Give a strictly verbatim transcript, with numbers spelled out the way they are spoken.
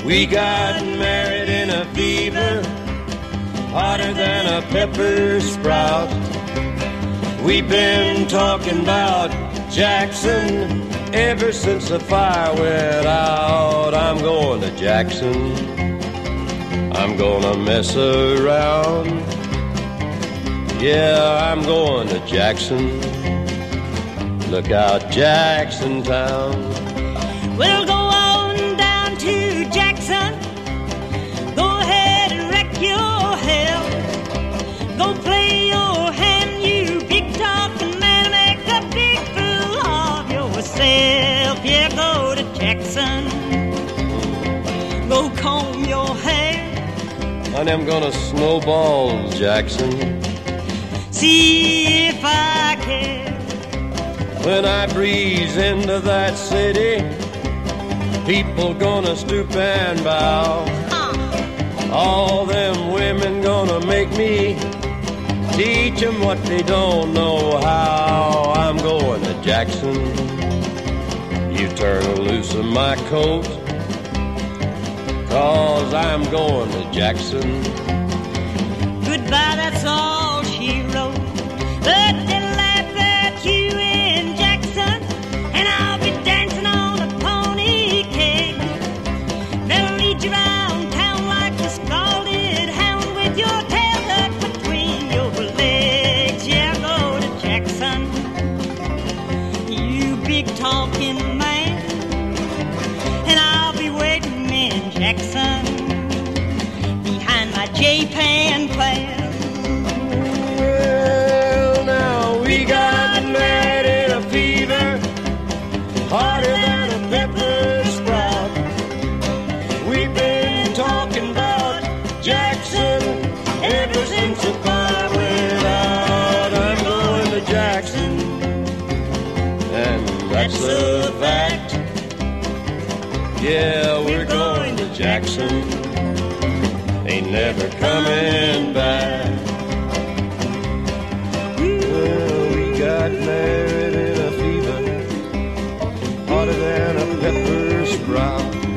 We got married in a fever, hotter than a pepper sprout. We've been talking about Jackson ever since the fire went out. I'm going to Jackson, I'm gonna mess around. Yeah, I'm going to Jackson. Look out, Jackson Town. We'll go on down to Jackson. Go ahead and wreck your hell. Go play your hand, you big talking man. Make a big fool of yourself. Yeah, go to Jackson. Go comb your hair. Honey, I'm gonna snowball Jackson. See if I care. When I breeze into that city, people gonna stoop and bow. Uh. All them women gonna make me teach them what they don't know how. I'm going to Jackson. You turn loose of my coat, 'cause I'm going to Jackson. Goodbye, that's all she wrote. But they'll laugh at you in Jackson, and I'll be dancing on a pony cake. They'll lead you around town like a scalded hound with your tail tucked between your legs. Yeah, go to Jackson, you big talking man, and I'll be waiting in Jackson behind my J-Pan plan. Well, now we got married in a fever, hotter than a pepper sprout. We've been talking about Jackson ever since the fire went out. I'm going to Jackson, and that's a fact. Yeah, we're going to Jackson, ain't never coming back. Well, we got married in a fever, hotter than a pepper sprout.